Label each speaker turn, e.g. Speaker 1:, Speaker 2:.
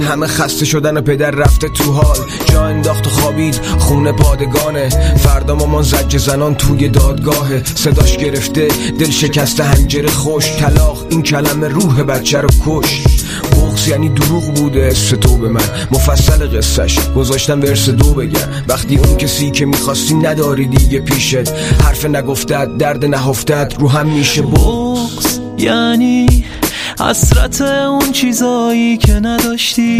Speaker 1: همه خسته شدن و پدر رفته تو حال، جا انداخت و خوابید خونه پادگانه. فردا مامان زجر زنان توی دادگاهه، صداش گرفته دل شکسته حنجره خوش. طلاق این کلمه روح بچه رو کش. بغض یعنی دروغ بوده اسم تو به من، مفصل قصهش گذاشتم ورس 2 بگم. وقتی اون کسی که میخواستی نداری دیگه پیشت، حرف نگفتت درد نهفتت رو هم میشه.
Speaker 2: بغض یعنی حسرت اون چیزایی که نداشتی،